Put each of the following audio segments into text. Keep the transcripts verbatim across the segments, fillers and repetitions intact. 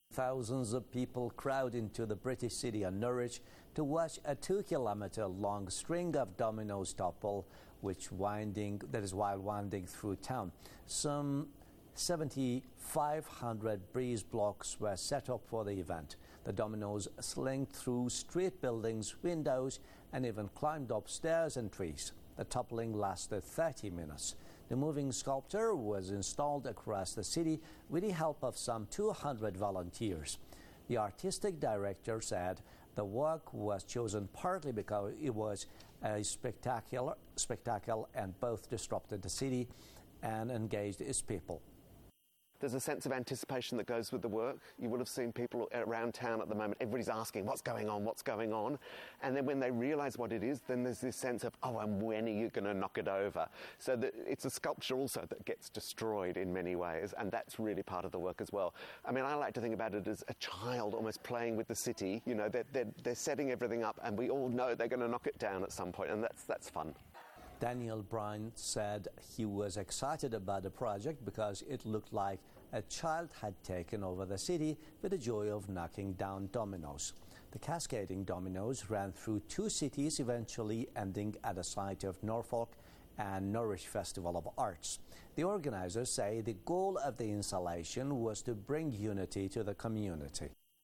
Thousands of people crowd into the British city of Norwich to watch a two-kilometer-long string of dominoes topple, which winding that is while winding through town. Some seven thousand five hundred breeze blocks were set up for the event. The dominoes slinked through street buildings, windows, and even climbed up stairs and trees. The toppling lasted thirty minutes. The moving sculpture was installed across the city with the help of some two hundred volunteers. The artistic director said the work was chosen partly because it was a spectacular spectacle and both disrupted the city and engaged its people. There's a sense of anticipation that goes with the work. You would have seen people around town at the moment. Everybody's asking, what's going on, what's going on? And then when they realise what it is, then there's this sense of, oh, and when are you going to knock it over? So that it's a sculpture also that gets destroyed in many ways, and that's really part of the work as well. I mean, I like to think about it as a child almost playing with the city. You know, they're, they're, they're setting everything up, and we all know they're going to knock it down at some point, and that's, that's fun. Daniel Bryan said he was excited about the project because it looked like a child had taken over the city with the joy of knocking down dominoes. The cascading dominoes ran through two cities, eventually ending at the site of Norfolk and Norwich Festival of Arts. The organizers say the goal of the installation was to bring unity to the community.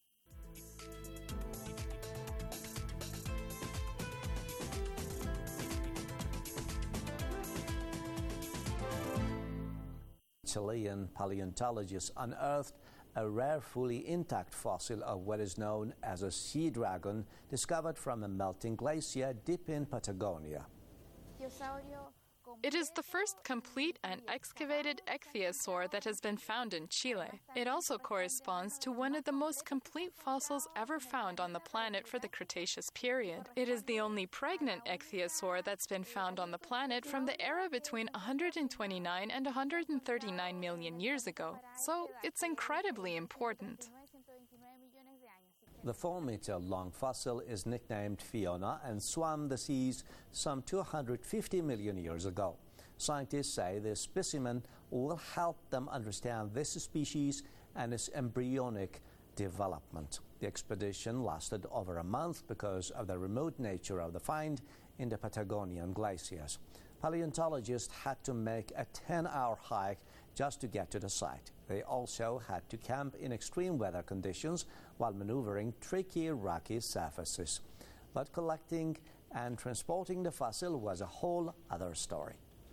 Chilean paleontologists unearthed a rare fully intact fossil of what is known as a sea dragon discovered from a melting glacier deep in Patagonia. It is the first complete and excavated ichthyosaur that has been found in Chile. It also corresponds to one of the most complete fossils ever found on the planet for the Cretaceous period. It is the only pregnant ichthyosaur that's been found on the planet from the era between one hundred twenty-nine and one hundred thirty-nine million years ago. So it's incredibly important. The four-meter-long fossil is nicknamed Fiona and swam the seas some two hundred fifty million years ago. Scientists say this specimen will help them understand this species and its embryonic development. The expedition lasted over a month because of the remote nature of the find in the Patagonian glaciers. Paleontologists had to make a ten-hour hike just to get to the site. They also had to camp in extreme weather conditions while maneuvering tricky, rocky surfaces. But collecting and transporting the fossil was a whole other story.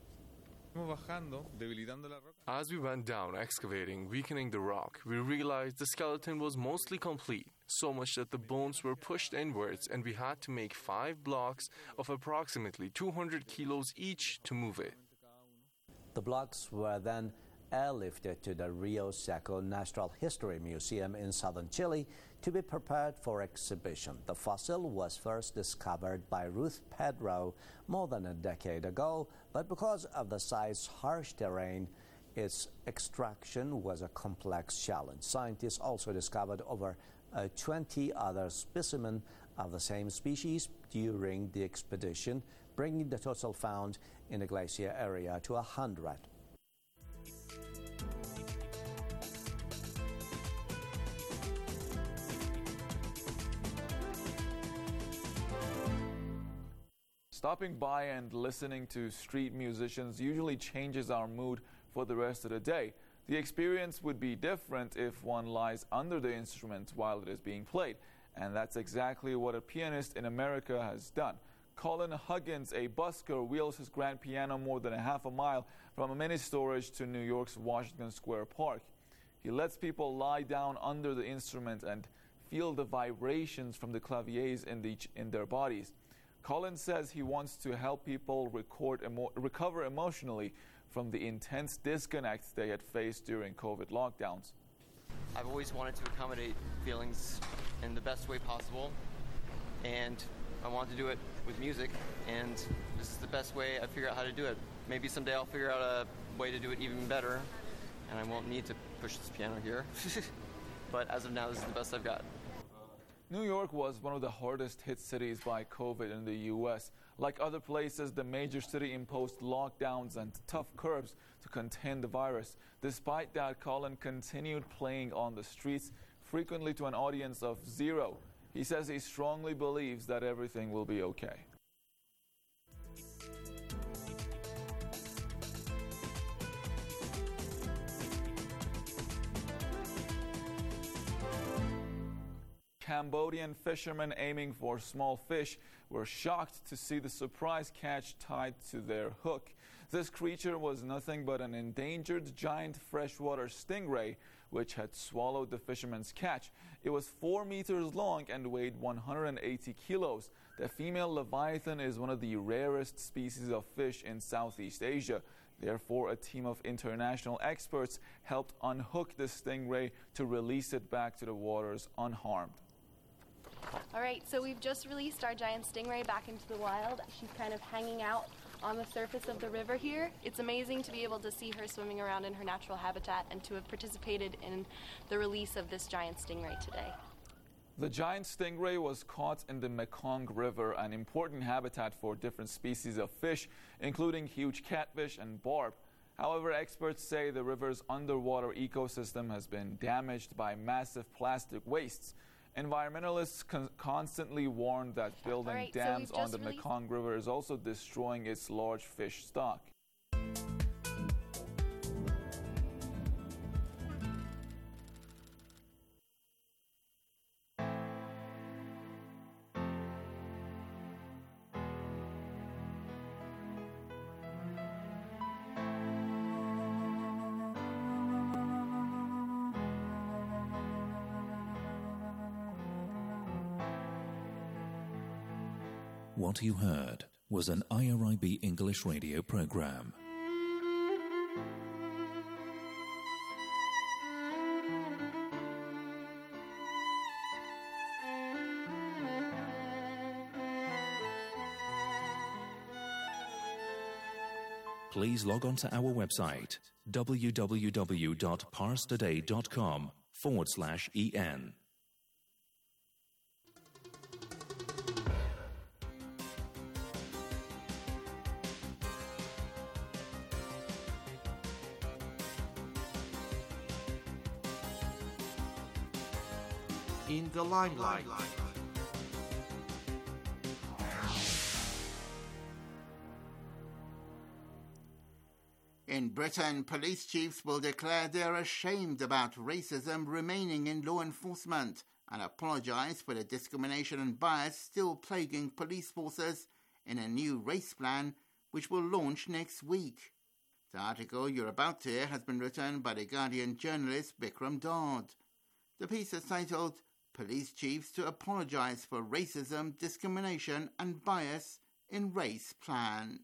As we went down excavating, weakening the rock, we realized the skeleton was mostly complete, so much that the bones were pushed inwards and we had to make five blocks of approximately two hundred kilos each to move it. The blocks were then airlifted to the Rio Seco Natural History Museum in southern Chile to be prepared for exhibition. The fossil was first discovered by Ruth Pedro more than a decade ago, but because of the site's harsh terrain, its extraction was a complex challenge. Scientists also discovered over uh, twenty other specimens of the same species during the expedition, bringing the total found in the glacier area to one hundred. Stopping by and listening to street musicians usually changes our mood for the rest of the day. The experience would be different if one lies under the instrument while it is being played, and that's exactly what a pianist in America has done. Colin Huggins, a busker, wheels his grand piano more than a half a mile from a mini storage to New York's Washington Square Park. He lets people lie down under the instrument and feel the vibrations from the claviers in, the, in their bodies. Colin says he wants to help people record emo- recover emotionally from the intense disconnect they had faced during COVID lockdowns. I've always wanted to accommodate feelings in the best way possible, and I want to do it with music, and this is the best way I figure out how to do it. Maybe someday I'll figure out a way to do it even better, and I won't need to push this piano here. But as of now, this is the best I've got. New York was one of the hardest hit cities by COVID in the U S. Like other places, the major city imposed lockdowns and tough curbs to contain the virus. Despite that, Colin continued playing on the streets, frequently to an audience of zero. He says he strongly believes that everything will be okay. Cambodian fishermen aiming for small fish were shocked to see the surprise catch tied to their hook. This creature was nothing but an endangered giant freshwater stingray, which had swallowed the fisherman's catch. It was four meters long and weighed one hundred eighty kilos. The female leviathan is one of the rarest species of fish in Southeast Asia. Therefore, a team of international experts helped unhook the stingray to release it back to the waters unharmed. All right, so we've just released our giant stingray back into the wild. She's kind of hanging out on the surface of the river here. It's amazing to be able to see her swimming around in her natural habitat and to have participated in the release of this giant stingray today. The giant stingray was caught in the Mekong River, an important habitat for different species of fish, including huge catfish and barb. However, experts say the river's underwater ecosystem has been damaged by massive plastic wastes. Environmentalists con- constantly warn that building right, dams so on the released- Mekong River is also destroying its large fish stock. What you heard was an I R I B English radio program. Please log on to our website www.parstoday.com forward slash en. In the limelight. In Britain, police chiefs will declare they're ashamed about racism remaining in law enforcement and apologise for the discrimination and bias still plaguing police forces in a new race plan which will launch next week. The article you're about to hear has been written by The Guardian journalist Bikram Dodd. The piece is titled Police Chiefs to Apologise for Racism, Discrimination and Bias in Race Plan.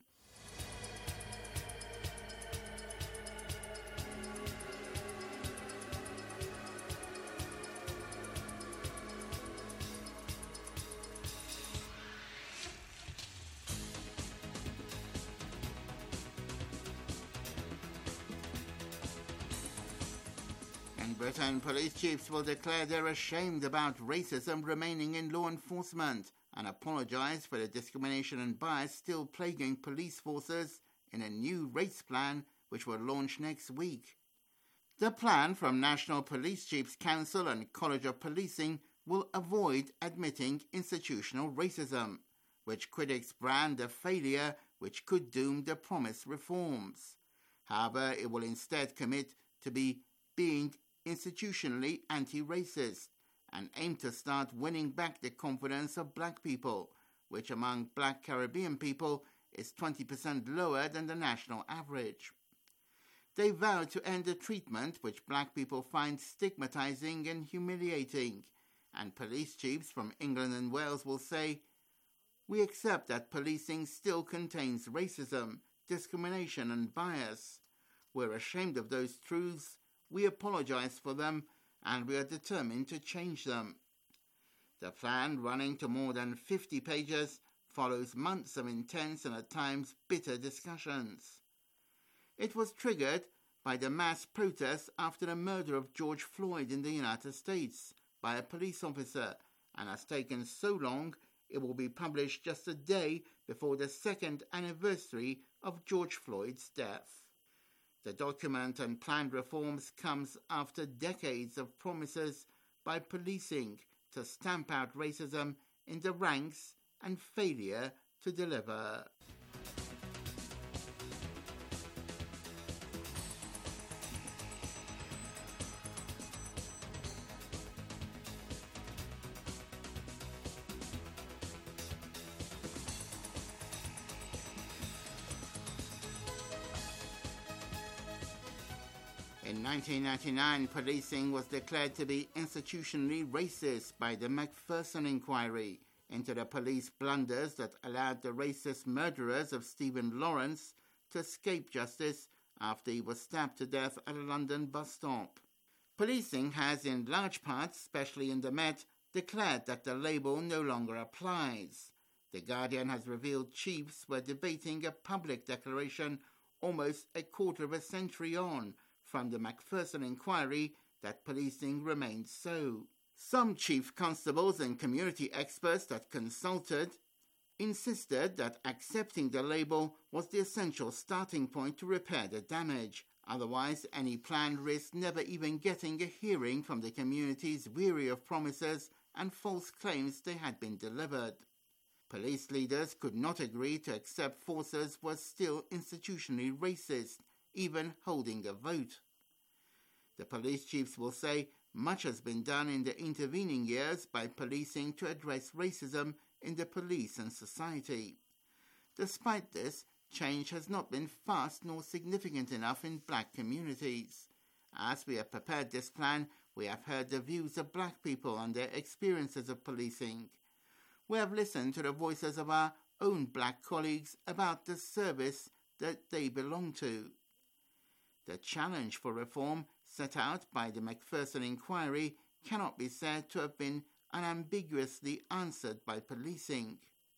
In Britain, police chiefs will declare they're ashamed about racism remaining in law enforcement and apologise for the discrimination and bias still plaguing police forces in a new race plan which will launch next week. The plan from National Police Chiefs Council and College of Policing will avoid admitting institutional racism, which critics brand a failure which could doom the promised reforms. However, it will instead commit to be being institutionally anti-racist and aim to start winning back the confidence of black people, which among black Caribbean people is twenty percent lower than the national average. They vow to end a treatment which black people find stigmatizing and humiliating, and police chiefs from England and Wales will say, "We accept that policing still contains racism, discrimination and bias. We're ashamed of those truths, we apologize for them, and we are determined to change them." The plan, running to more than fifty pages, follows months of intense and at times bitter discussions. It was triggered by the mass protests after the murder of George Floyd in the United States by a police officer, and has taken so long it will be published just a day before the second anniversary of George Floyd's death. The document and planned reforms comes after decades of promises by policing to stamp out racism in the ranks and failure to deliver. In nineteen ninety-nine, policing was declared to be institutionally racist by the Macpherson Inquiry into the police blunders that allowed the racist murderers of Stephen Lawrence to escape justice after he was stabbed to death at a London bus stop. Policing has, in large part, especially in the Met, declared that the label no longer applies. The Guardian has revealed chiefs were debating a public declaration almost a quarter of a century on from the Macpherson Inquiry that policing remains so. Some chief constables and community experts that consulted insisted that accepting the label was the essential starting point to repair the damage. Otherwise, any plan risked never even getting a hearing from the communities weary of promises and false claims they had been delivered. Police leaders could not agree to accept forces was still institutionally racist, even holding a vote. The police chiefs will say much has been done in the intervening years by policing to address racism in the police and society. Despite this, change has not been fast nor significant enough in black communities. As we have prepared this plan, we have heard the views of black people and their experiences of policing. We have listened to the voices of our own black colleagues about the service that they belong to. The challenge for reform set out by the Macpherson Inquiry cannot be said to have been unambiguously answered by policing.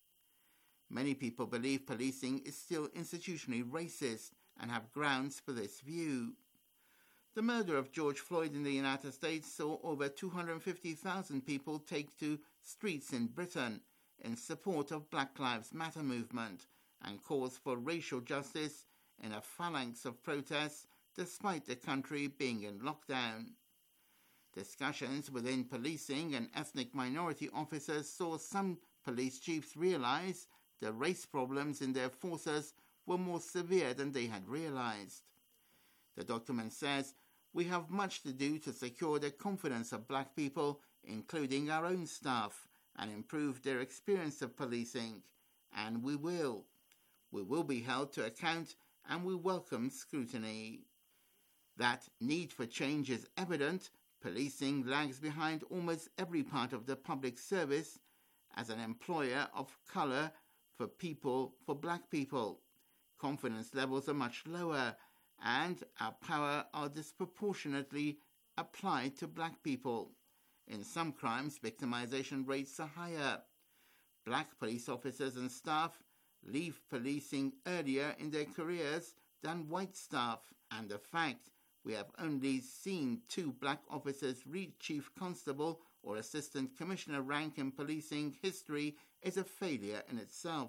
Many people believe policing is still institutionally racist and have grounds for this view. The murder of George Floyd in the United States saw over two hundred fifty thousand people take to streets in Britain in support of Black Lives Matter movement and calls for racial justice in a phalanx of protests despite the country being in lockdown. Discussions within policing and ethnic minority officers saw some police chiefs realize the race problems in their forces were more severe than they had realized. The document says, "We have much to do to secure the confidence of black people, including our own staff, and improve their experience of policing. And we will. We will be held to account and we welcome scrutiny." That need for change is evident. Policing lags behind almost every part of the public service as an employer of colour for people, for black people. Confidence levels are much lower and our power are disproportionately applied to black people. In some crimes, victimization rates are higher. Black police officers and staff leave policing earlier in their careers than white staff, and the fact we have only seen two black officers reach chief constable or assistant commissioner rank in policing history is a failure in itself.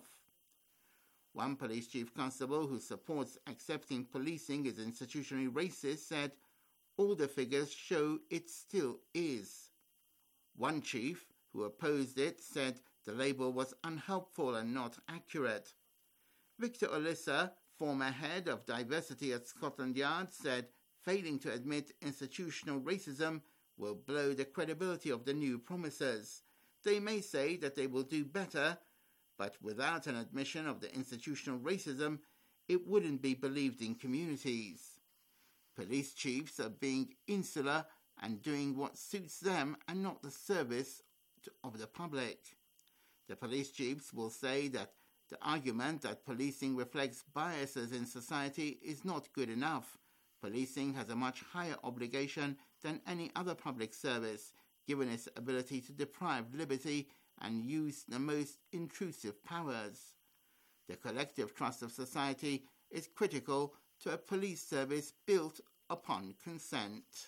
One police chief constable who supports accepting policing is institutionally racist said, "All the figures show it still is." One chief who opposed it said the label was unhelpful and not accurate. Victor Olissa, former head of diversity at Scotland Yard, said failing to admit institutional racism will blow the credibility of the new promises. They may say that they will do better, but without an admission of the institutional racism, it wouldn't be believed in communities. Police chiefs are being insular and doing what suits them and not the service of the public. The police chiefs will say that the argument that policing reflects biases in society is not good enough. Policing has a much higher obligation than any other public service, given its ability to deprive liberty and use the most intrusive powers. The collective trust of society is critical to a police service built upon consent.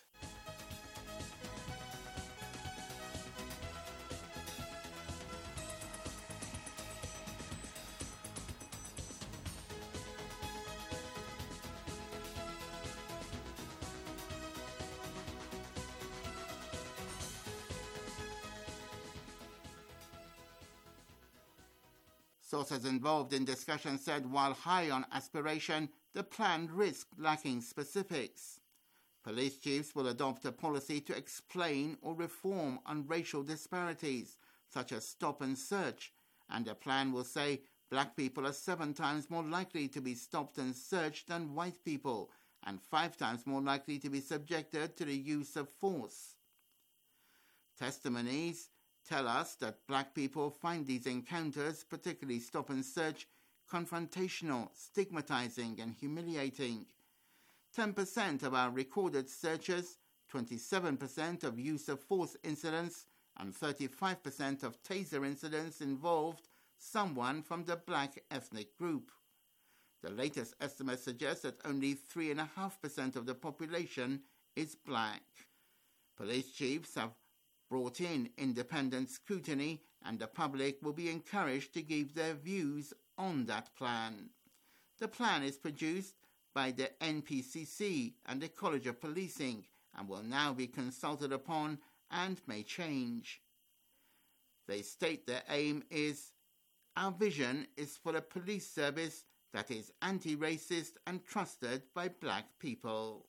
Sources involved in discussion said while high on aspiration, the plan risked lacking specifics. Police chiefs will adopt a policy to explain or reform on racial disparities, such as stop and search, and the plan will say black people are seven times more likely to be stopped and searched than white people, and five times more likely to be subjected to the use of force. Testimonies tell us that black people find these encounters, particularly stop and search, confrontational, stigmatizing and humiliating. ten percent of our recorded searches, twenty-seven percent of use of force incidents and thirty-five percent of taser incidents involved someone from the black ethnic group. The latest estimate suggests that only three point five percent of the population is black. Police chiefs have brought in independent scrutiny, and the public will be encouraged to give their views on that plan. The plan is produced by the N P C C and the College of Policing and will now be consulted upon and may change. They state their aim is, our vision is for a police service that is anti-racist and trusted by black people.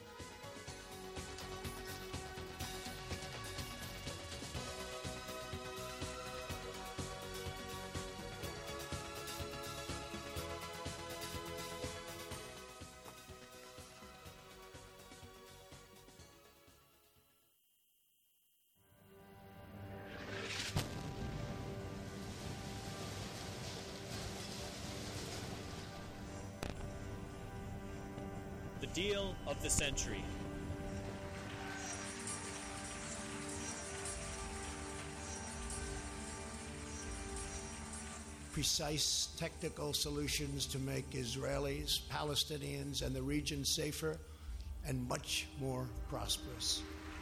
The deal of the century. Precise technical solutions to make Israelis, Palestinians, and the region safer and much more prosperous.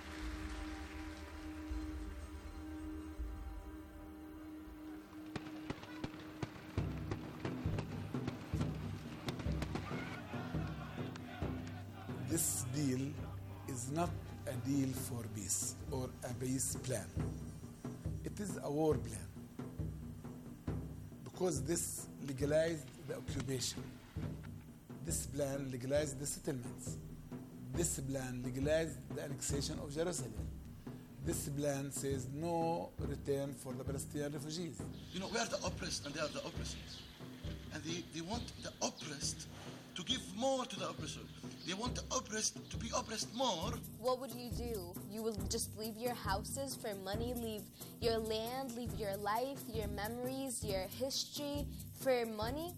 This deal is not a deal for peace or a peace plan. It is a war plan. Because this legalized the occupation. This plan legalized the settlements. This plan legalized the annexation of Jerusalem. This plan says no return for the Palestinian refugees. You know, we are the oppressed and they are the oppressors. And they, they want the oppressed to give more to the oppressor. They want the oppressed to be oppressed more. What would you do? You will just leave your houses for money, leave your land, leave your life, your memories, your history for money?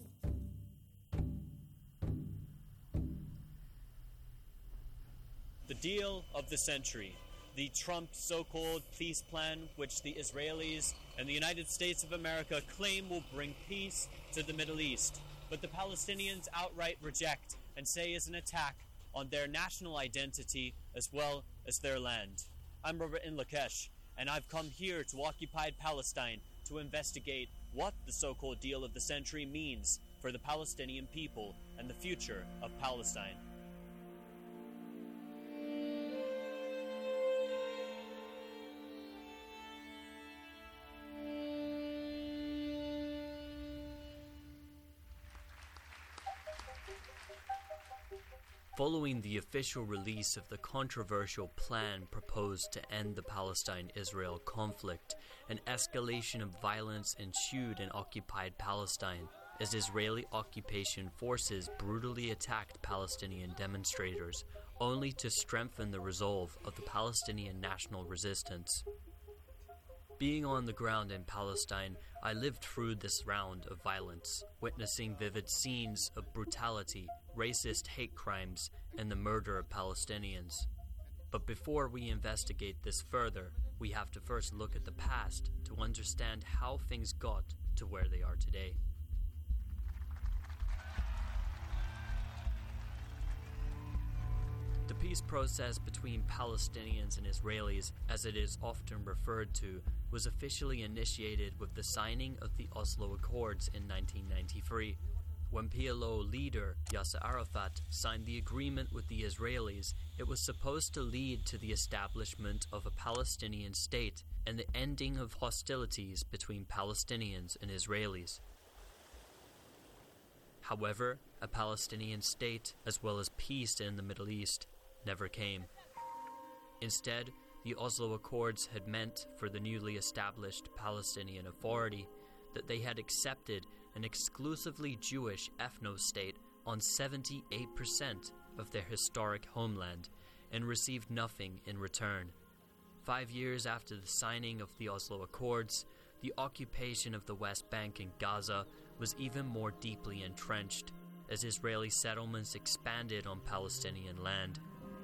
The deal of the century. The Trump so-called peace plan, which the Israelis and the United States of America claim will bring peace to the Middle East. But the Palestinians outright reject and say is an attack on their national identity as well as their land. I'm Robert in Lakesh, and I've come here to occupied Palestine to investigate what the so-called deal of the century means for the Palestinian people and the future of Palestine. Following the official release of the controversial plan proposed to end the Palestine-Israel conflict, an escalation of violence ensued in occupied Palestine as Israeli occupation forces brutally attacked Palestinian demonstrators, only to strengthen the resolve of the Palestinian national resistance. Being on the ground in Palestine, I lived through this round of violence, witnessing vivid scenes of brutality, racist hate crimes, and the murder of Palestinians. But before we investigate this further, we have to first look at the past to understand how things got to where they are today. The peace process between Palestinians and Israelis, as it is often referred to, was officially initiated with the signing of the Oslo Accords in nineteen ninety-three. When P L O leader Yasser Arafat signed the agreement with the Israelis, it was supposed to lead to the establishment of a Palestinian state and the ending of hostilities between Palestinians and Israelis. However, a Palestinian state, as well as peace in the Middle East, never came. Instead, the Oslo Accords had meant for the newly established Palestinian Authority that they had accepted an exclusively Jewish ethno-state on seventy-eight percent of their historic homeland and received nothing in return. Five years after the signing of the Oslo Accords, the occupation of the West Bank and Gaza was even more deeply entrenched as Israeli settlements expanded on Palestinian land.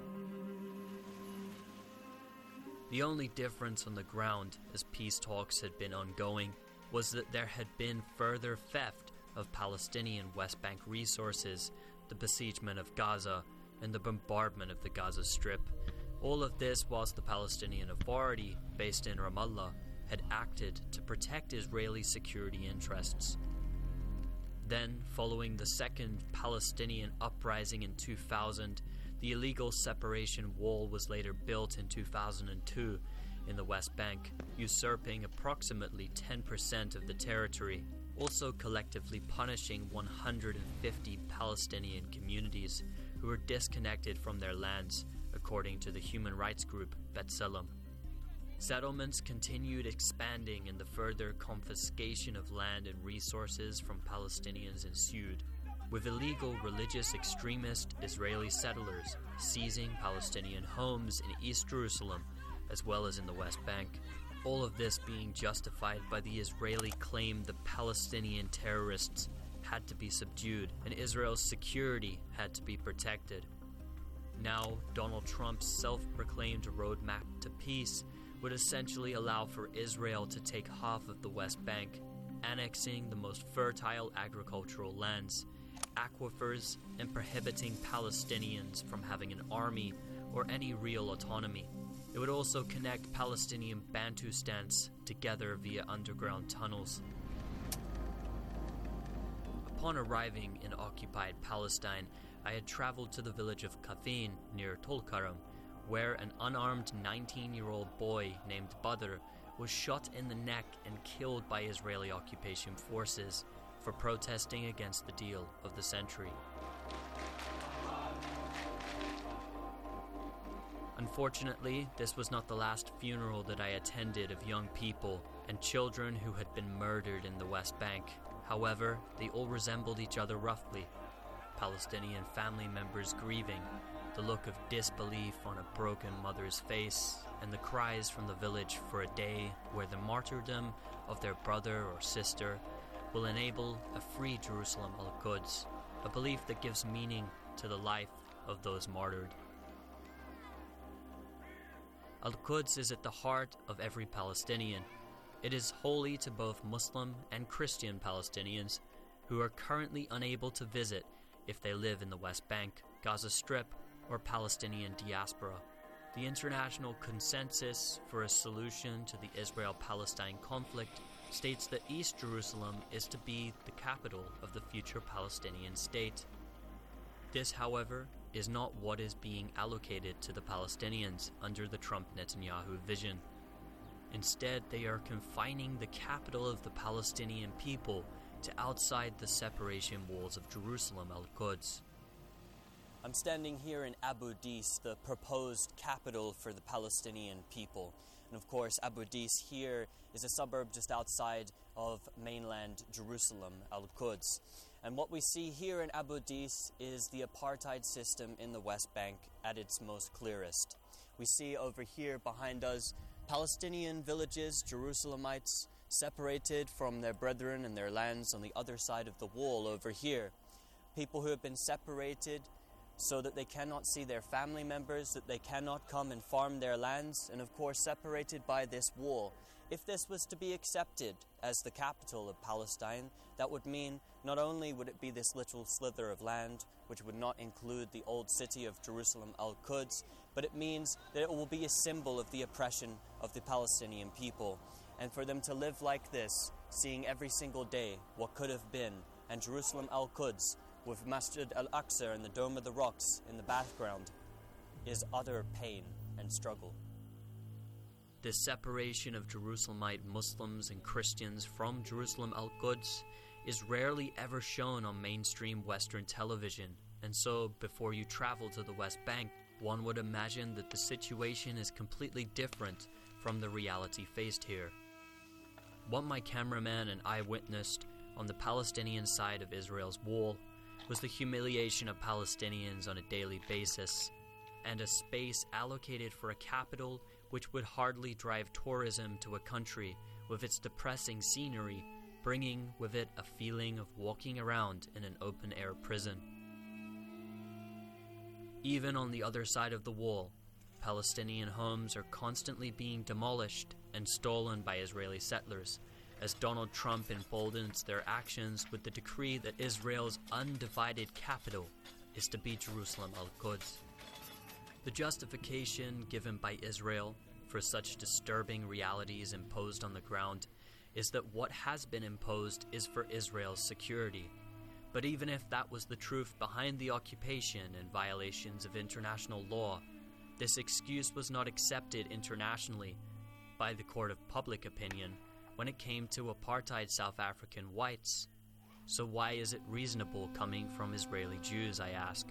The only difference on the ground, as peace talks had been ongoing, was that there had been further theft of Palestinian West Bank resources, the besiegement of Gaza, and the bombardment of the Gaza Strip. All of this whilst the Palestinian Authority, based in Ramallah, had acted to protect Israeli security interests. Then, following the second Palestinian uprising in two thousand, the illegal separation wall was later built in two thousand two in the West Bank, usurping approximately ten percent of the territory, also collectively punishing one hundred fifty Palestinian communities who were disconnected from their lands, according to the human rights group B'Tselem. Settlements continued expanding and the further confiscation of land and resources from Palestinians ensued, with illegal religious extremist Israeli settlers seizing Palestinian homes in East Jerusalem as well as in the West Bank. All of this being justified by the Israeli claim the Palestinian terrorists had to be subdued and Israel's security had to be protected. Now, Donald Trump's self-proclaimed roadmap to peace would essentially allow for Israel to take half of the West Bank, annexing the most fertile agricultural lands, aquifers, and prohibiting Palestinians from having an army or any real autonomy. It would also connect Palestinian Bantustans together via underground tunnels. Upon arriving in occupied Palestine, I had traveled to the village of Kafin near Tulkarm, where an unarmed nineteen-year-old boy named Badr was shot in the neck and killed by Israeli occupation forces for protesting against the deal of the century. Unfortunately, this was not the last funeral that I attended of young people and children who had been murdered in the West Bank. However, they all resembled each other roughly. Palestinian family members grieving, the look of disbelief on a broken mother's face, and the cries from the village for a day where the martyrdom of their brother or sister will enable a free Jerusalem al-Quds, a belief that gives meaning to the life of those martyred. Al-Quds is at the heart of every Palestinian. It is holy to both Muslim and Christian Palestinians who are currently unable to visit if they live in the West Bank, Gaza Strip, or Palestinian diaspora. The international consensus for a solution to the Israel-Palestine conflict states that East Jerusalem is to be the capital of the future Palestinian state. This, however, is not what is being allocated to the Palestinians under the Trump-Netanyahu vision. Instead, they are confining the capital of the Palestinian people to outside the separation walls of Jerusalem al-Quds. I'm standing here in Abu Dis, the proposed capital for the Palestinian people. And of course, Abu Dis here is a suburb just outside of mainland Jerusalem, al-Quds. And what we see here in Abu Dis is the apartheid system in the West Bank at its most clearest. We see over here behind us Palestinian villages, Jerusalemites, separated from their brethren and their lands on the other side of the wall over here. People who have been separated so that they cannot see their family members, that they cannot come and farm their lands, and of course separated by this wall. If this was to be accepted as the capital of Palestine, that would mean not only would it be this little slither of land, which would not include the old city of Jerusalem al-Quds, but it means that it will be a symbol of the oppression of the Palestinian people. And for them to live like this, seeing every single day what could have been, and Jerusalem al-Quds with Masjid al-Aqsa and the Dome of the Rocks in the background, is utter pain and struggle. This separation of Jerusalemite Muslims and Christians from Jerusalem al-Quds is rarely ever shown on mainstream Western television, and so before you travel to the West Bank, one would imagine that the situation is completely different from the reality faced here. What my cameraman and I witnessed on the Palestinian side of Israel's wall was the humiliation of Palestinians on a daily basis, and a space allocated for a capital which would hardly drive tourism to a country with its depressing scenery, bringing with it a feeling of walking around in an open-air prison. Even on the other side of the wall, Palestinian homes are constantly being demolished and stolen by Israeli settlers, as Donald Trump emboldens their actions with the decree that Israel's undivided capital is to be Jerusalem al-Quds. The justification given by Israel for such disturbing realities imposed on the ground is that what has been imposed is for Israel's security. But even if that was the truth behind the occupation and violations of international law, this excuse was not accepted internationally by the court of public opinion when it came to apartheid South African whites. So why is it reasonable coming from Israeli Jews, I ask?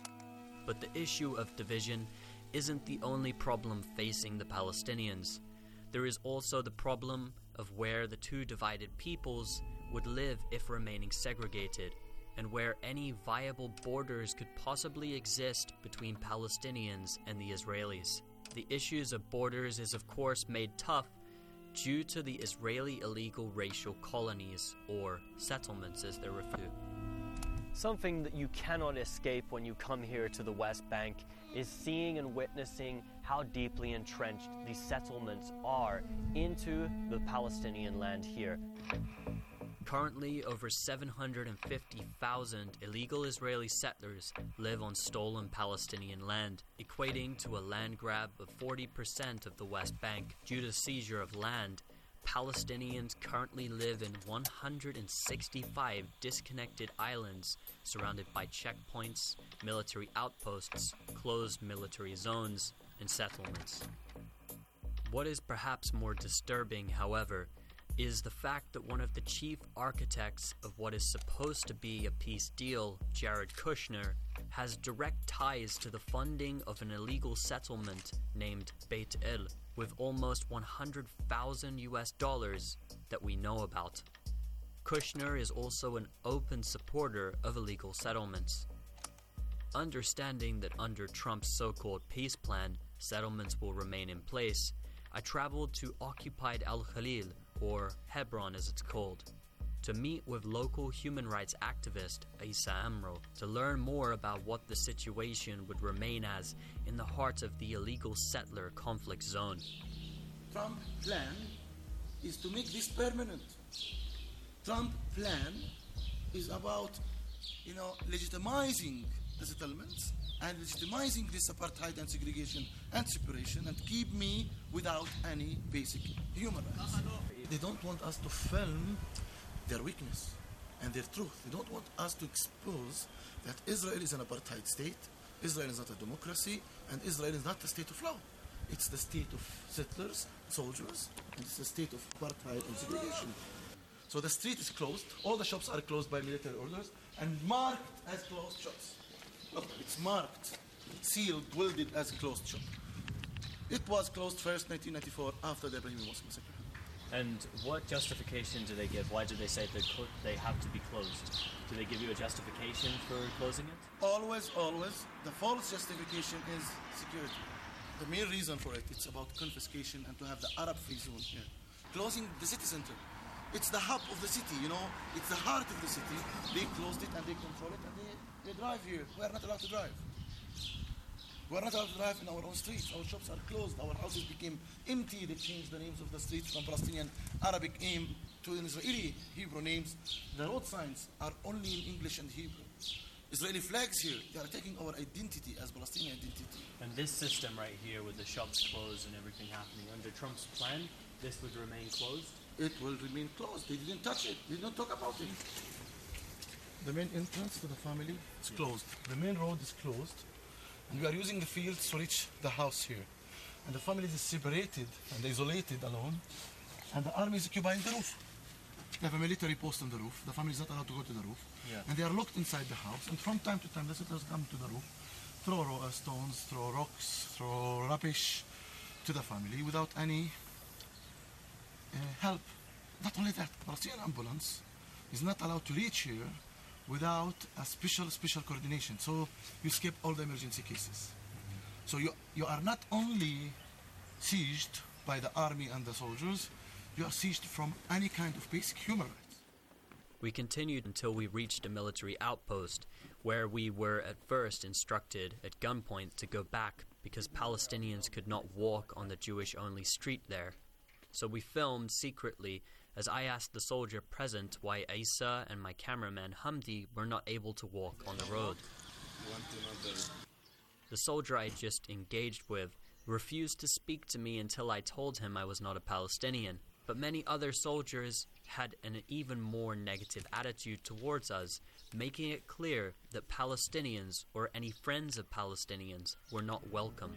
But the issue of division isn't the only problem facing the Palestinians. There is also the problem of where the two divided peoples would live if remaining segregated, and where any viable borders could possibly exist between Palestinians and the Israelis. The issues of borders is of course made tough due to the Israeli illegal racial colonies, or settlements as they're referred to. Something that you cannot escape when you come here to the West Bank is seeing and witnessing how deeply entrenched these settlements are into the Palestinian land here. Currently, over seven hundred fifty thousand illegal Israeli settlers live on stolen Palestinian land, equating to a land grab of forty percent of the West Bank. Due to seizure of land, Palestinians currently live in one hundred sixty-five disconnected islands surrounded by checkpoints, military outposts, closed military zones, and settlements. What is perhaps more disturbing, however, is the fact that one of the chief architects of what is supposed to be a peace deal, Jared Kushner, has direct ties to the funding of an illegal settlement named Beit El, with almost one hundred thousand U S dollars that we know about. Kushner is also an open supporter of illegal settlements. Understanding that under Trump's so-called peace plan, settlements will remain in place, I traveled to occupied Al-Khalil, or Hebron as it's called, to meet with local human rights activist Isa Amro to learn more about what the situation would remain as in the heart of the illegal settler conflict zone. Trump's plan is to make this permanent. Trump's plan is about, you know, legitimizing the settlements and legitimizing this apartheid and segregation and separation and keep me without any basic human rights. They don't want us to film their weakness and their truth. They don't want us to expose that Israel is an apartheid state, Israel is not a democracy, and Israel is not a state of law. It's the state of settlers, soldiers, and it's the state of apartheid and segregation. So the street is closed, all the shops are closed by military orders, and marked as closed shops. Look, it's marked, sealed, welded as a closed shop. It was closed first nineteen ninety-four after the Ibrahim Mosque massacre. And what justification do they give? Why do they say that cl- they have to be closed? Do they give you a justification for closing it? Always, always. The false justification is security. The main reason for it, it's about confiscation and to have the Arab-free zone here. Closing the city center. It's the hub of the city, you know. It's the heart of the city. They closed it and they control it and they, they drive here. We are not allowed to drive. We are not allowed to drive in our own streets. Our shops are closed. Our houses became empty. They changed the names of the streets from Palestinian Arabic name to an Israeli Hebrew names. The road signs are only in English and Hebrew. Israeli flags here, they are taking our identity as Palestinian identity. And this system right here with the shops closed and everything happening, under Trump's plan, this would remain closed? It will remain closed. They didn't touch it. They didn't talk about it. The main entrance to the family is closed. The main road is closed. And we are using the fields to reach the house here. And the family is separated and isolated alone. And the army is occupying the roof. They have a military post on the roof. The family is not allowed to go to the roof. Yeah. And they are locked inside the house. And from time to time, the settlers come to the roof, throw ro- uh, stones, throw rocks, throw rubbish to the family without any uh, help. Not only that, Palestinian ambulance is not allowed to reach here without a special, special coordination. So you skip all the emergency cases. So you, you are not only sieged by the army and the soldiers, you are sieged from any kind of basic human rights. We continued until we reached a military outpost, where we were at first instructed at gunpoint to go back because Palestinians could not walk on the Jewish-only street there. So we filmed secretly as I asked the soldier present why Isa and my cameraman Hamdi were not able to walk on the road. The soldier I just engaged with refused to speak to me until I told him I was not a Palestinian. But many other soldiers had an even more negative attitude towards us, making it clear that Palestinians or any friends of Palestinians were not welcome.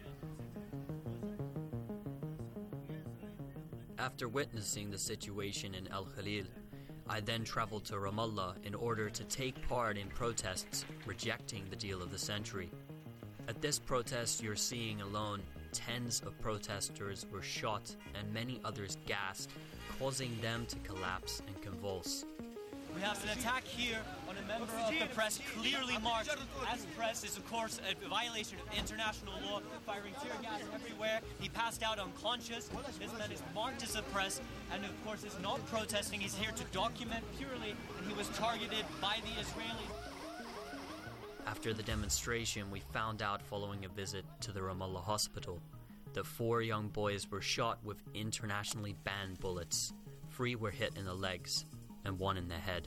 After witnessing the situation in Al Khalil, I then traveled to Ramallah in order to take part in protests rejecting the deal of the century. At this protest you're seeing alone, tens of protesters were shot and many others gassed, causing them to collapse and convulse. We have an attack here on a member of the press, clearly marked as press is, of course, a violation of international law, firing tear gas everywhere. He passed out unconscious. This man is marked as a press and, of course, is not protesting. He's here to document purely, and he was targeted by the Israelis. After the demonstration, we found out following a visit to the Ramallah hospital that four young boys were shot with internationally banned bullets. Three were hit in the legs and one in the head.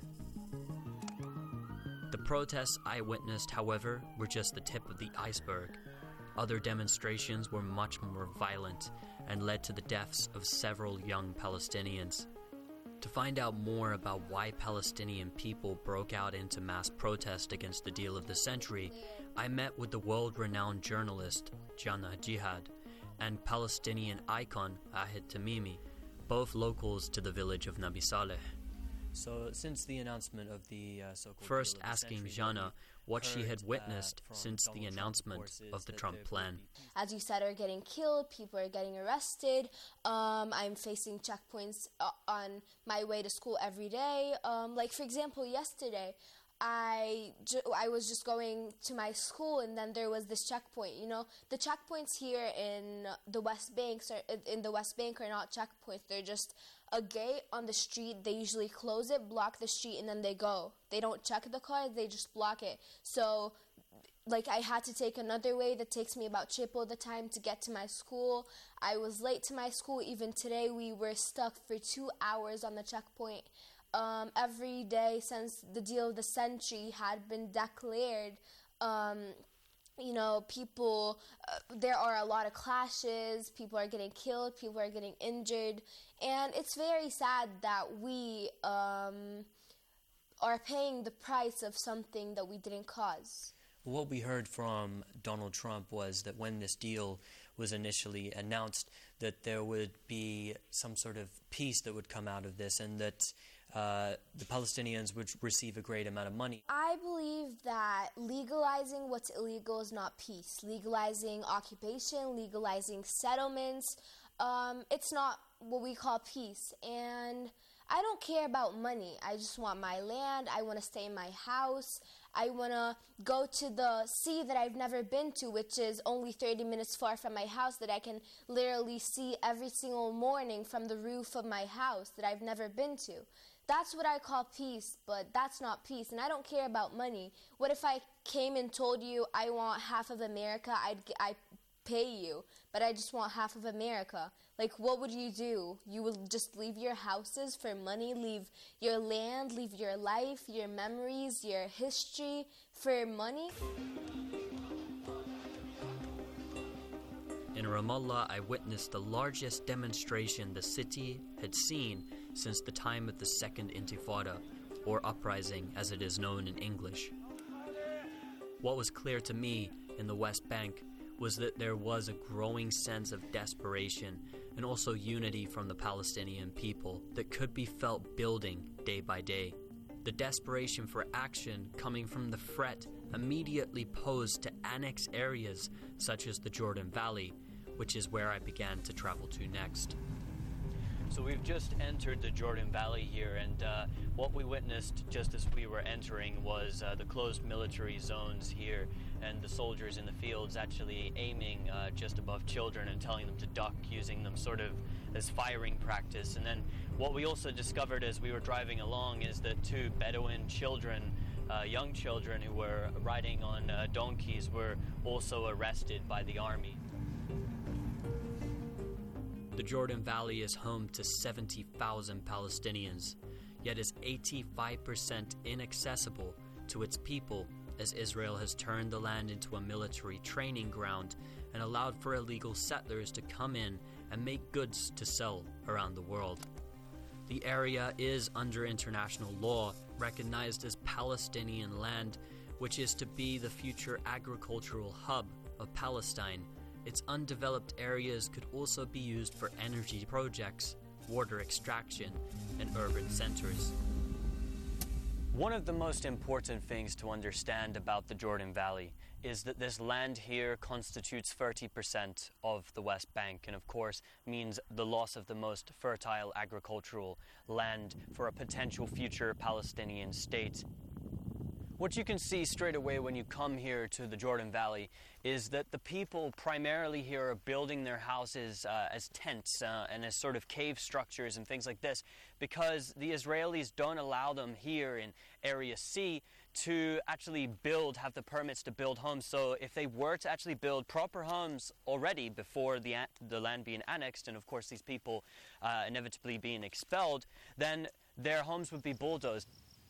The protests I witnessed, however, were just the tip of the iceberg. Other demonstrations were much more violent and led to the deaths of several young Palestinians. To find out more about why Palestinian people broke out into mass protest against the deal of the century, I met with the world-renowned journalist Jannah Jihad and Palestinian icon Ahid Tamimi, both locals to the village of Nabi Saleh. So, since the announcement of the uh, so-called First deal of the asking century, Jannah what she had heard, witnessed uh, since the Donald announcement Trump of the that Trump there plan. As you said, are getting killed, people are getting arrested. Um, I'm facing checkpoints uh, on my way to school every day. Um, like, for example, yesterday, I, ju- I was just going to my school, and then there was this checkpoint. You know, the checkpoints here in the West Bank, in the West Bank are not checkpoints. They're just a gate on the street. They usually close it, block the street, and then they go. They don't check the cars, they just block it. So, like, I had to take another way that takes me about triple the time to get to my school. I was late to my school. Even today, we were stuck for two hours on the checkpoint. Um, every day since the deal of the century had been declared, um, you know, people, uh, there are a lot of clashes, people are getting killed, people are getting injured, and it's very sad that we um, are paying the price of something that we didn't cause. What we heard from Donald Trump was that when this deal was initially announced, that there would be some sort of peace that would come out of this, and that uh, the Palestinians would receive a great amount of money. I believe that legalizing what's illegal is not peace. Legalizing occupation, legalizing settlements, um, it's not what we call peace. And I don't care about money. I just want my land. I want to stay in my house. I want to go to the sea that I've never been to, which is only thirty minutes far from my house, that I can literally see every single morning from the roof of my house that I've never been to. That's what I call peace, but that's not peace, and I don't care about money. What if I came and told you I want half of America, I'd I pay you, but I just want half of America? Like, what would you do? You would just leave your houses for money, leave your land, leave your life, your memories, your history for money? In Ramallah, I witnessed the largest demonstration the city had seen since the time of the Second Intifada, or uprising as it is known in English. What was clear to me in the West Bank was that there was a growing sense of desperation and also unity from the Palestinian people that could be felt building day by day. The desperation for action coming from the threat immediately posed to annex areas such as the Jordan Valley, which is where I began to travel to next. So we've just entered the Jordan Valley here, and uh, what we witnessed just as we were entering was uh, the closed military zones here, and the soldiers in the fields actually aiming uh, just above children and telling them to duck, using them sort of as firing practice. And then what we also discovered as we were driving along is that two Bedouin children, uh, young children who were riding on uh, donkeys, were also arrested by the army. The Jordan Valley is home to seventy thousand Palestinians, yet is eighty-five percent inaccessible to its people, as Israel has turned the land into a military training ground and allowed for illegal settlers to come in and make goods to sell around the world. The area is, under international law, recognized as Palestinian land, which is to be the future agricultural hub of Palestine. Its undeveloped areas could also be used for energy projects, water extraction, and urban centers. One of the most important things to understand about the Jordan Valley is that this land here constitutes thirty percent of the West Bank, and of course means the loss of the most fertile agricultural land for a potential future Palestinian state. What you can see straight away when you come here to the Jordan Valley is that the people primarily here are building their houses uh, as tents uh, and as sort of cave structures and things like this, because the Israelis don't allow them here in Area C to actually build, have the permits to build homes. So if they were to actually build proper homes already before the, the land being annexed, and of course these people uh, inevitably being expelled, then their homes would be bulldozed.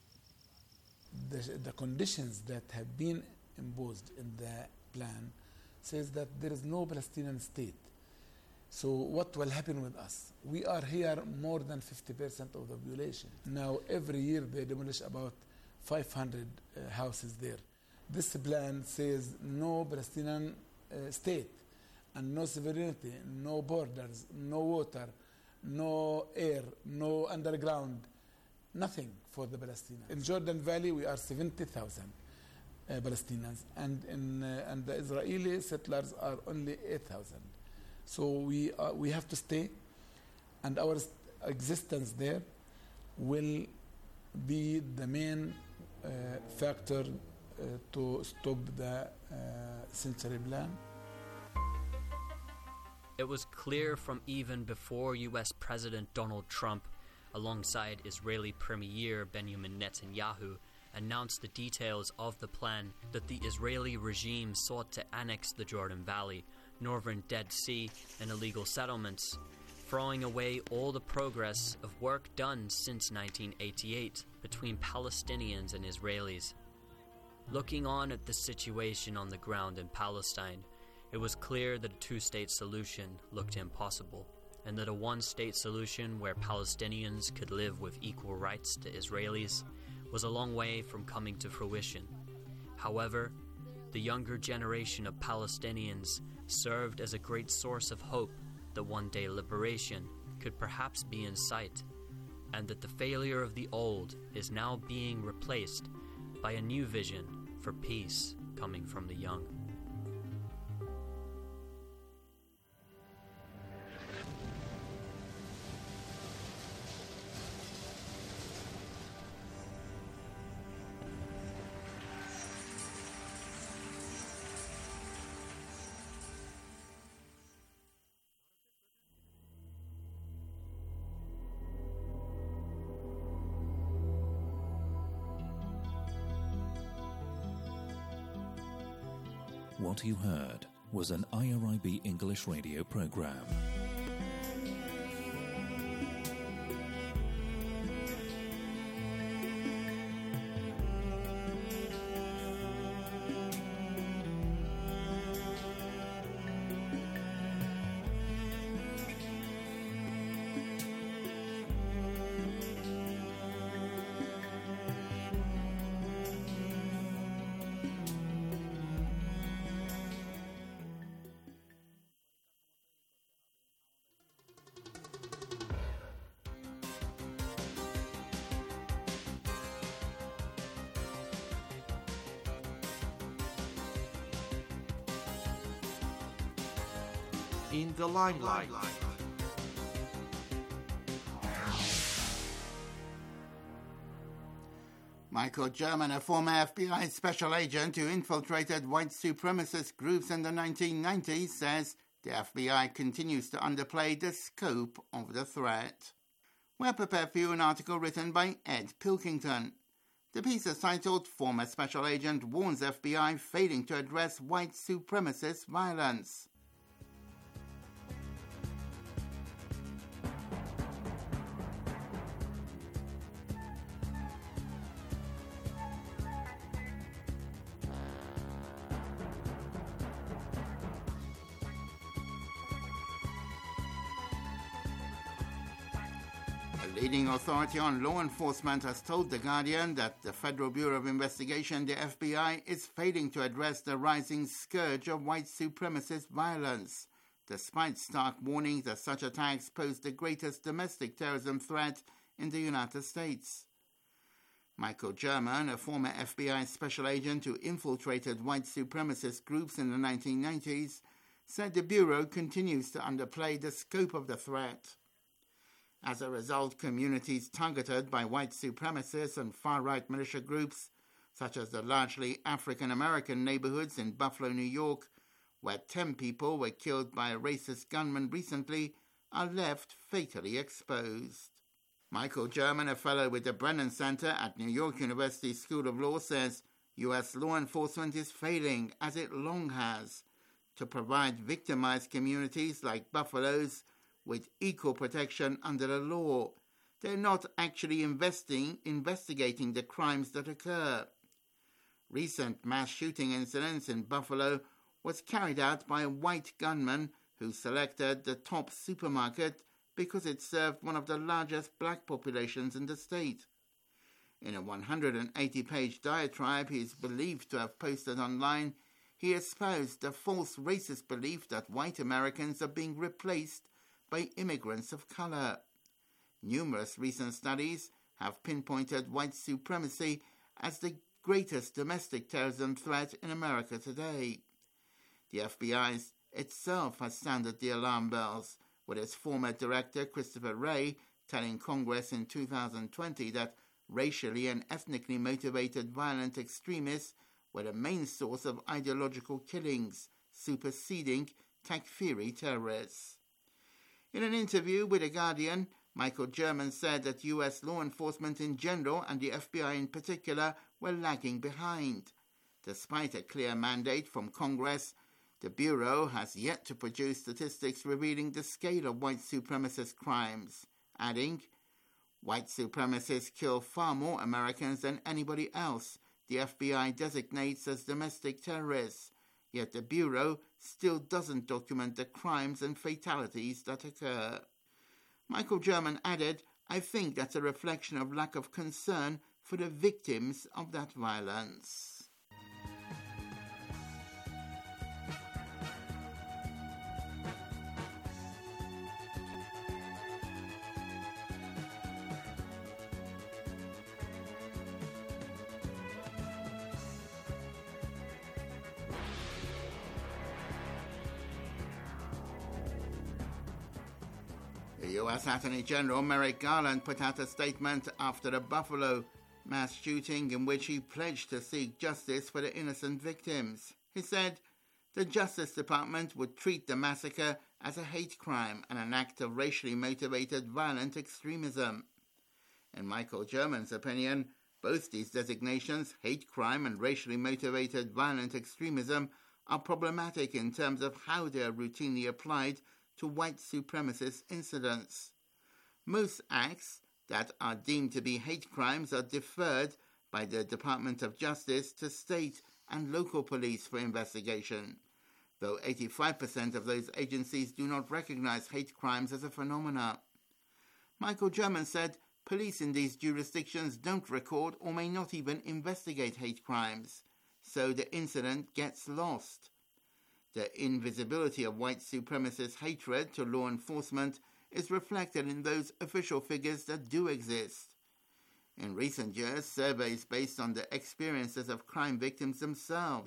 The, the conditions that have been imposed in the plan says that there is no Palestinian state. So what will happen with us? We are here more than fifty percent of the population. Now every year they demolish about five hundred uh, houses there. This plan says no Palestinian uh, state and no sovereignty, no borders, no water, no air, no underground. Nothing for the Palestinians. In Jordan Valley, we are seventy thousand uh, Palestinians, and in uh, and the Israeli settlers are only eight thousand. So we uh, we have to stay, and our st- existence there will be the main uh, factor uh, to stop the uh, century plan. It was clear from even before U S President Donald Trump, alongside Israeli Premier Benjamin Netanyahu, announced the details of the plan, that the Israeli regime sought to annex the Jordan Valley, northern Dead Sea, and illegal settlements, throwing away all the progress of work done since nineteen eighty-eight between Palestinians and Israelis. Looking on at the situation on the ground in Palestine, it was clear that a two-state solution looked impossible, and that a one-state solution where Palestinians could live with equal rights to Israelis was a long way from coming to fruition. However, the younger generation of Palestinians served as a great source of hope that one day liberation could perhaps be in sight, and that the failure of the old is now being replaced by a new vision for peace coming from the young. What you heard was an I R I B English radio program. in the limelight. Michael German, a former F B I special agent who infiltrated white supremacist groups in the nineteen nineties, says the F B I continues to underplay the scope of the threat. We're prepared for you an article written by Ed Pilkington. The piece is titled "Former Special Agent Warns F B I Failing to Address White Supremacist Violence." A leading authority on law enforcement has told The Guardian that the Federal Bureau of Investigation, the F B I, is failing to address the rising scourge of white supremacist violence, despite stark warnings that such attacks pose the greatest domestic terrorism threat in the United States. Michael German, a former F B I special agent who infiltrated white supremacist groups in the nineteen nineties, said the Bureau continues to underplay the scope of the threat. As a result, communities targeted by white supremacists and far-right militia groups, such as the largely African-American neighborhoods in Buffalo, New York, where ten people were killed by a racist gunman recently, are left fatally exposed. Michael German, a fellow with the Brennan Center at New York University School of Law, says U S law enforcement is failing, as it long has, to provide victimized communities like Buffalo's with equal protection under the law. They're not actually investing, investigating the crimes that occur. Recent mass shooting incidents in Buffalo was carried out by a white gunman who selected the top supermarket because it served one of the largest black populations in the state. In a one hundred eighty page diatribe he is believed to have posted online, he espoused the false racist belief that white Americans are being replaced by immigrants of color. Numerous recent studies have pinpointed white supremacy as the greatest domestic terrorism threat in America today. The F B I itself has sounded the alarm bells, with its former director Christopher Wray telling Congress in two thousand twenty that racially and ethnically motivated violent extremists were the main source of ideological killings, superseding Takfiri terrorists. In an interview with The Guardian, Michael German said that U S law enforcement in general and the F B I in particular were lagging behind. Despite a clear mandate from Congress, the Bureau has yet to produce statistics revealing the scale of white supremacist crimes, adding, "White supremacists kill far more Americans than anybody else the F B I designates as domestic terrorists, yet the Bureau still doesn't document the crimes and fatalities that occur." Michael German added, "I think that's a reflection of lack of concern for the victims of that violence." The U S Attorney General Merrick Garland put out a statement after the Buffalo mass shooting in which he pledged to seek justice for the innocent victims. He said the Justice Department would treat the massacre as a hate crime and an act of racially motivated violent extremism. In Michael German's opinion, both these designations, hate crime and racially motivated violent extremism, are problematic in terms of how they are routinely applied to white supremacist incidents. Most acts that are deemed to be hate crimes are deferred by the Department of Justice to state and local police for investigation, though eighty-five percent of those agencies do not recognize hate crimes as a phenomena. Michael German said police in these jurisdictions don't record or may not even investigate hate crimes, so the incident gets lost. The invisibility of white supremacist hatred to law enforcement is reflected in those official figures that do exist. In recent years, surveys based on the experiences of crime victims themselves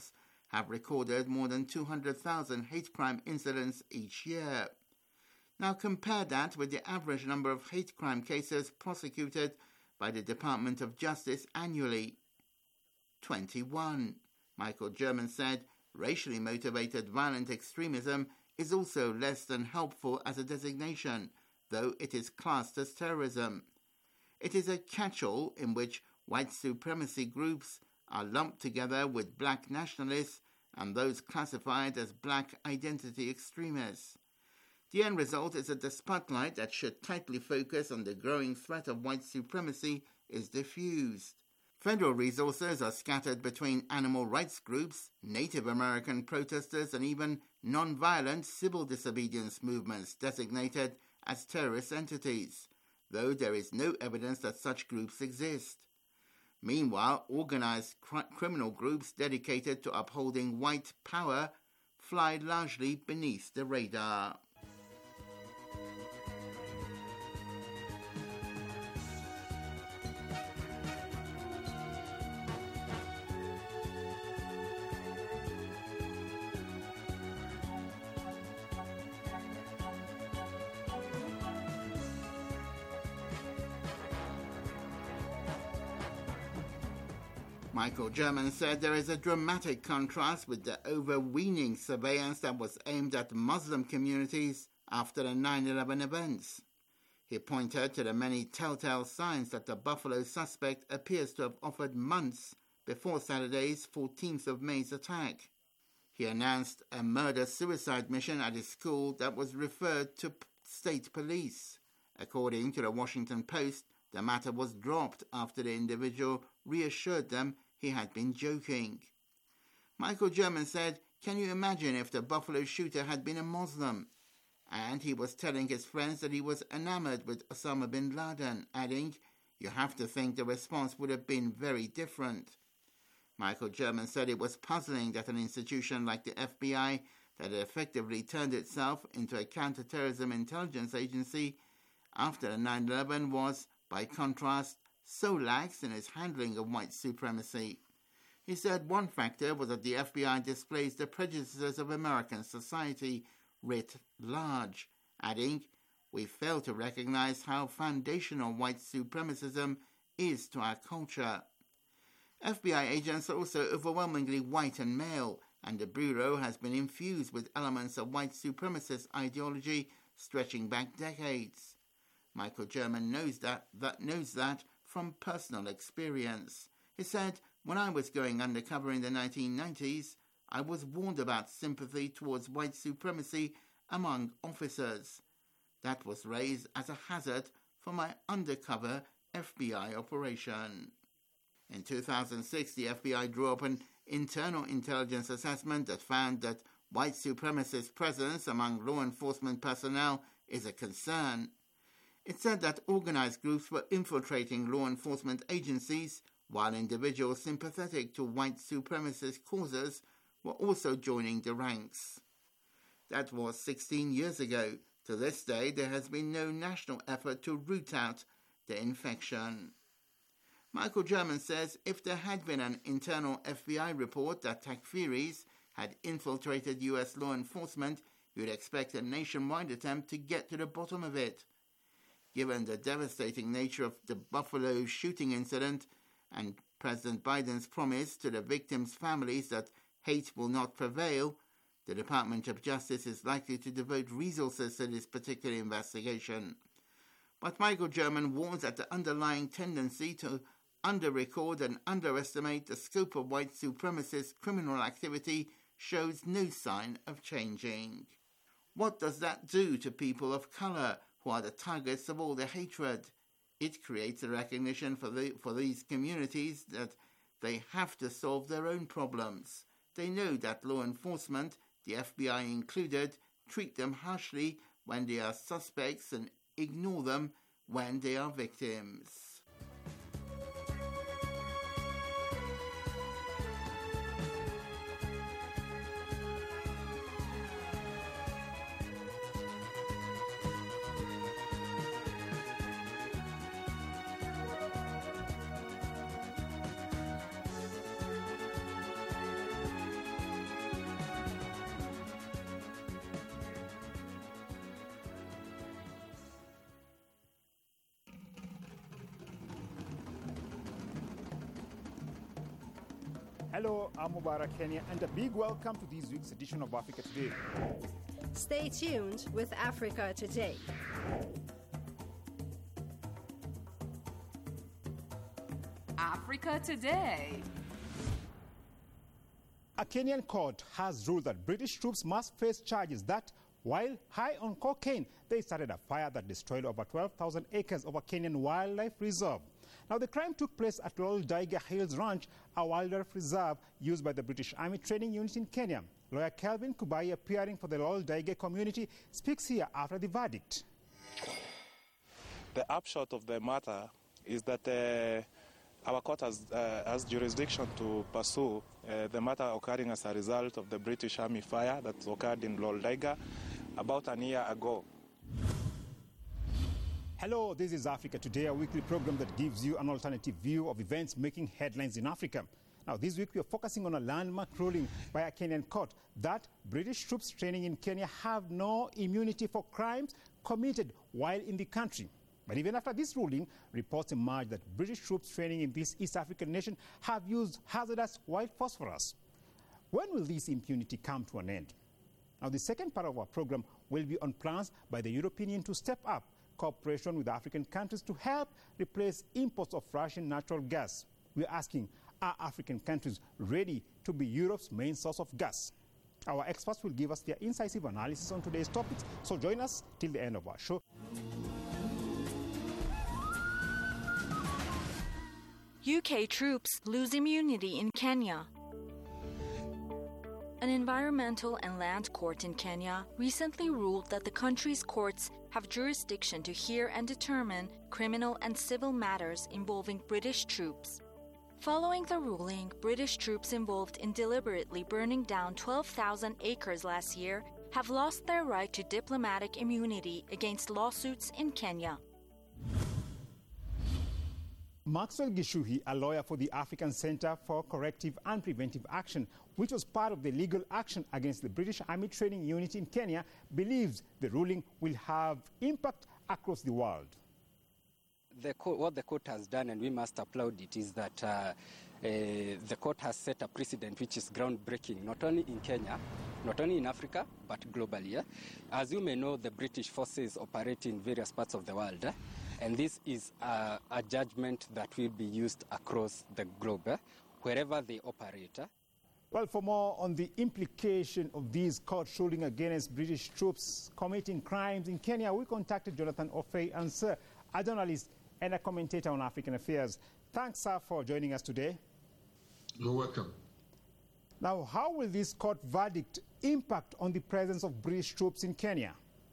have recorded more than two hundred thousand hate crime incidents each year. Now compare that with the average number of hate crime cases prosecuted by the Department of Justice annually. twenty-one. Michael German said racially motivated violent extremism is also less than helpful as a designation, though it is classed as terrorism. It is a catch-all in which white supremacy groups are lumped together with black nationalists and those classified as black identity extremists. The end result is that the spotlight that should tightly focus on the growing threat of white supremacy is diffused. Federal resources are scattered between animal rights groups, Native American protesters, and even non-violent civil disobedience movements designated as terrorist entities, though there is no evidence that such groups exist. Meanwhile, organized cr- criminal groups dedicated to upholding white power fly largely beneath the radar. Michael German said there is a dramatic contrast with the overweening surveillance that was aimed at Muslim communities after the nine eleven events. He pointed to the many telltale signs that the Buffalo suspect appears to have offered months before Saturday's fourteenth of May's attack. He announced a murder-suicide mission at his school that was referred to state police. According to the Washington Post, the matter was dropped after the individual reassured them he had been joking. Michael German said, "Can you imagine if the Buffalo shooter had been a Muslim?" And he was telling his friends that he was enamored with Osama bin Laden, adding, "You have to think the response would have been very different." Michael German said it was puzzling that an institution like the F B I, that had effectively turned itself into a counterterrorism intelligence agency after nine eleven, was, by contrast, so lax in its handling of white supremacy. He said one factor was that the F B I displays the prejudices of American society writ large, adding, "We fail to recognize how foundational white supremacism is to our culture." F B I agents are also overwhelmingly white and male, and the Bureau has been infused with elements of white supremacist ideology stretching back decades. Michael German knows that, that knows that from personal experience. He said, "When I was going undercover in the nineteen nineties, I was warned about sympathy towards white supremacy among officers. That was raised as a hazard for my undercover F B I operation." In two thousand six, the F B I drew up an internal intelligence assessment that found that white supremacist presence among law enforcement personnel is a concern. It said that organized groups were infiltrating law enforcement agencies, while individuals sympathetic to white supremacist causes were also joining the ranks. That was sixteen years ago. To this day, there has been no national effort to root out the infection. Michael German says if there had been an internal F B I report that Takfiris had infiltrated U S law enforcement, you'd expect a nationwide attempt to get to the bottom of it. Given the devastating nature of the Buffalo shooting incident and President Biden's promise to the victims' families that hate will not prevail, the Department of Justice is likely to devote resources to this particular investigation. But Michael German warns that the underlying tendency to under-record and underestimate the scope of white supremacist criminal activity shows no sign of changing. What does that do to people of color who are the targets of all the hatred? It creates a recognition for, the, for these communities that they have to solve their own problems. They know that law enforcement, the F B I included, treat them harshly when they are suspects and ignore them when they are victims. Hello, I'm Mubarak Kenya, and a big welcome to this week's edition of Africa Today. Stay tuned with Africa Today. Africa Today. A Kenyan court has ruled that British troops must face charges that, while high on cocaine, they started a fire that destroyed over twelve thousand acres of a Kenyan wildlife reserve. Now, the crime took place at Loldaiga Hills Ranch, a wildlife reserve used by the British Army Training Unit in Kenya. Lawyer Kelvin Kubai, appearing for the Loldaiga community, speaks here after the verdict. The upshot of the matter is that uh, our court has, uh, has jurisdiction to pursue uh, the matter occurring as a result of the British Army fire that occurred in Loldaiga about a year ago. Hello, this is Africa Today, a weekly program that gives you an alternative view of events making headlines in Africa. Now, this week we are focusing on a landmark ruling by a Kenyan court that British troops training in Kenya have no immunity for crimes committed while in the country. But even after this ruling, reports emerge that British troops training in this East African nation have used hazardous white phosphorus. When will this impunity come to an end? Now, the second part of our program will be on plans by the European Union to step up cooperation with African countries to help replace imports of Russian natural gas. We're asking, are African countries ready to be Europe's main source of gas? Our experts will give us their incisive analysis on today's topics, so join us till the end of our show. U K troops lose immunity in Kenya. An environmental and land court in Kenya recently ruled that the country's courts have jurisdiction to hear and determine criminal and civil matters involving British troops. Following the ruling, British troops involved in deliberately burning down twelve thousand acres last year have lost their right to diplomatic immunity against lawsuits in Kenya. Maxwell Gishuhi, a lawyer for the African Center for Corrective and Preventive Action, which was part of the legal action against the British Army Training Unit in Kenya, believes the ruling will have impact across the world. The court, what the court has done, and we must applaud it, is that uh, uh, the court has set a precedent which is groundbreaking, not only in Kenya, not only in Africa, but globally. Yeah? As you may know, the British forces operate in various parts of the world. Eh? And this is a, a judgment that will be used across the globe, eh, wherever they operate. Eh. Well, for more on the implication of these court ruling against British troops committing crimes in Kenya, we contacted Jonathan Ofei-Ansah, a journalist and a commentator on African affairs. Thanks, sir, for joining us today. You're welcome. Now, how will this court verdict impact on the presence of British troops in Kenya?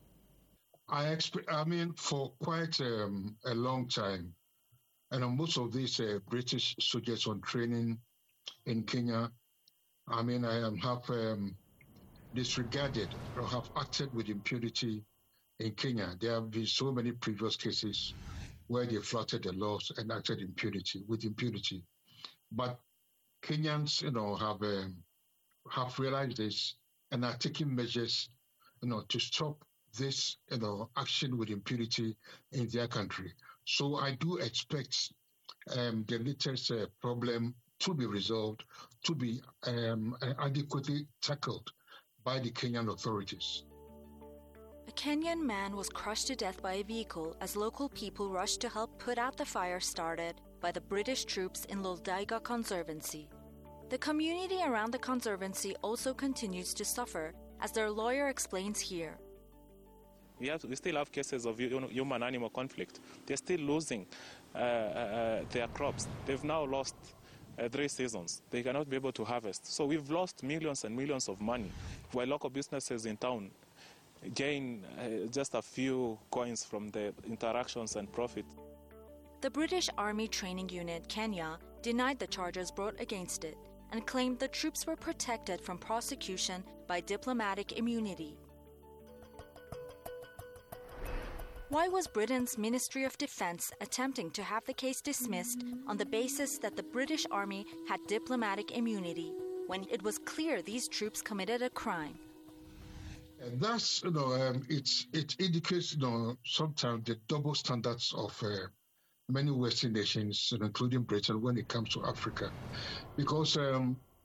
I expect, I mean, for quite um, a long time, and uh, most of these uh, British soldiers on training in Kenya, I mean, I am have um, disregarded or have acted with impunity in Kenya. There have been so many previous cases where they flouted the laws and acted impunity with impunity. But Kenyans, you know, have um, have realized this and are taking measures, you know, to stop this, you know, action with impunity in their country. So I do expect um, the latest uh, problem to be resolved, to be um, adequately tackled by the Kenyan authorities. A Kenyan man was crushed to death by a vehicle as local people rushed to help put out the fire started by the British troops in Loldaiga Conservancy. The community around the conservancy also continues to suffer, as their lawyer explains here. We, have, we still have cases of human-animal conflict. They're still losing uh, uh, their crops. They've now lost uh, three seasons. They cannot be able to harvest. So we've lost millions and millions of money, while local businesses in town gain uh, just a few coins from the interactions and profit. The British Army Training Unit, Kenya, denied the charges brought against it and claimed the troops were protected from prosecution by diplomatic immunity. Why was Britain's Ministry of Defence attempting to have the case dismissed on the basis that the British Army had diplomatic immunity when it was clear these troops committed a crime? And that's, you know, um, it's, it indicates, you know, sometimes the double standards of uh, many Western nations, including Britain, when it comes to Africa. Because um,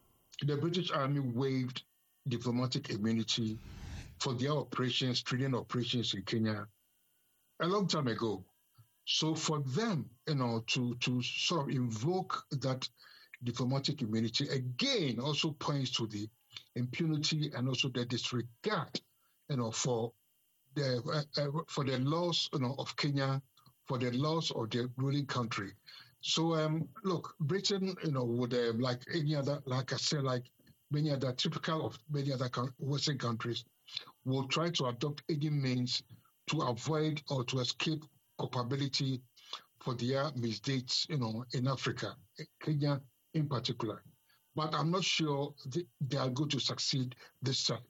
the British Army waived diplomatic immunity for their operations, training operations in Kenya a long time ago. So for them, you know, to, to sort of invoke that diplomatic immunity again also points to the impunity and also the disregard, you know, for the uh, uh, for the laws, you know, of Kenya, for the laws of the ruling country. So, um, look, Britain, you know, would um, like any other, like I said, like many other typical of many other Western countries, will try to adopt any means to avoid or to escape culpability for their misdeeds, you know, in Africa, Kenya in particular. But I'm not sure they, they are going to succeed this time.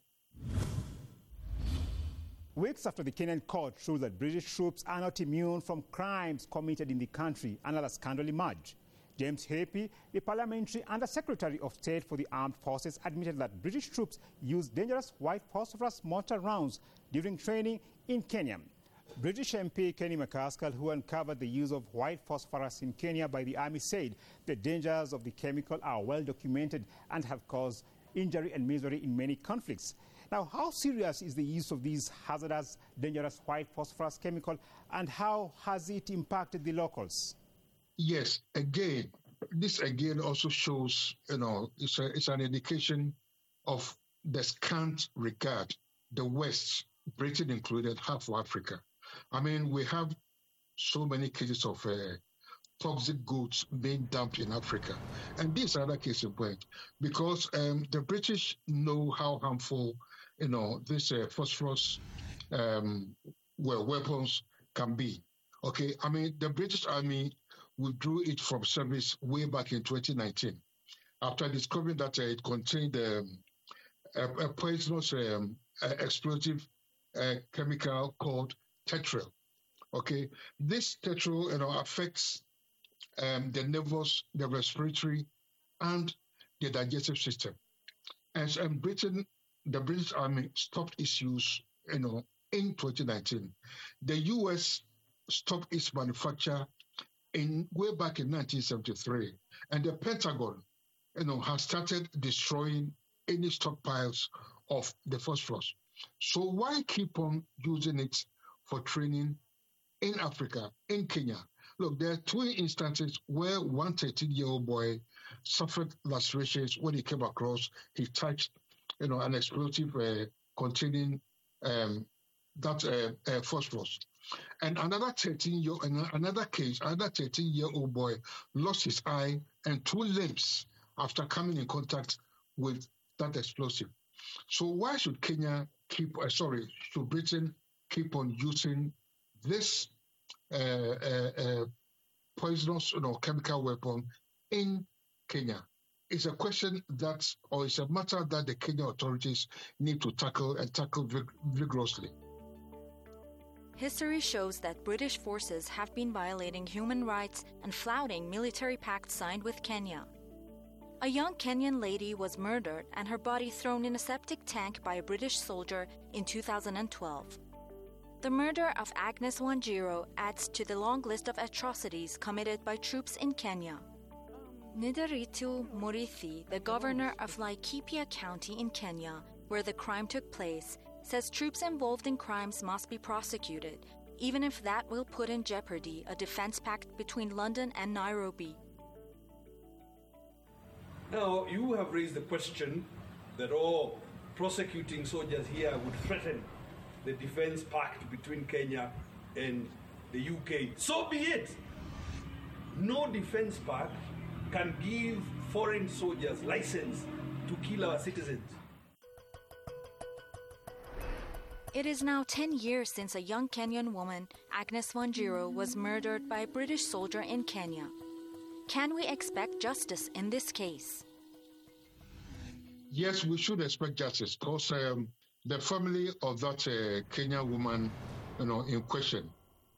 Weeks after the Kenyan court ruled that British troops are not immune from crimes committed in the country, another scandal emerged. James Hepi, the Parliamentary Under-Secretary of State for the Armed Forces, admitted that British troops used dangerous white phosphorus mortar rounds during training in Kenya. British M P Kenny McCaskill, who uncovered the use of white phosphorus in Kenya by the army, said the dangers of the chemical are well documented and have caused injury and misery in many conflicts. Now, how serious is the use of these hazardous, dangerous white phosphorus chemical, and how has it impacted the locals? Yes, again, this again also shows, you know, it's, a, it's an indication of the scant regard the West, Britain included, have for Africa. I mean, we have so many cases of uh, toxic goods being dumped in Africa. And this is another case in point, because um, the British know how harmful, you know, this uh, phosphorus um, well, weapons can be. Okay, I mean, the British Army withdrew it from service way back in twenty nineteen after discovering that uh, it contained um, a, a poisonous um, uh, explosive uh, chemical called tetril. Okay, this tetril, you know, affects um, the nervous, the respiratory, and the digestive system. And, and Britain, the British Army stopped its use, you know, in twenty nineteen. The U S stopped its manufacture in way back in nineteen seventy-three, and the Pentagon, you know, has started destroying any stockpiles of the phosphorus. So why keep on using it for training in Africa, in Kenya? Look, there are two instances where one thirteen-year-old boy suffered lacerations when he came across, he touched, you know, an explosive uh, containing um, that uh, uh, phosphorus. And another thirteen-year, another case, another thirteen-year-old boy lost his eye and two limbs after coming in contact with that explosive. So why should Kenya keep, uh, sorry, should Britain keep on using this uh, uh, uh, poisonous, you know, chemical weapon in Kenya? It's a question that, or it's a matter that the Kenyan authorities need to tackle and tackle vig- vigorously. History shows that British forces have been violating human rights and flouting military pacts signed with Kenya. A young Kenyan lady was murdered and her body thrown in a septic tank by a British soldier in two thousand twelve. The murder of Agnes Wanjiru adds to the long list of atrocities committed by troops in Kenya. Nderitu Muriithi, the governor of Laikipia County in Kenya, where the crime took place, says troops involved in crimes must be prosecuted, even if that will put in jeopardy a defense pact between London and Nairobi. Now, you have raised the question that all prosecuting soldiers here would threaten the defense pact between Kenya and the U K. So be it. No defense pact can give foreign soldiers license to kill our citizens. It is now ten years since a young Kenyan woman, Agnes Wanjiru, was murdered by a British soldier in Kenya. Can we expect justice in this case? Yes, we should expect justice because um, the family of that uh, Kenyan woman, you know, in question,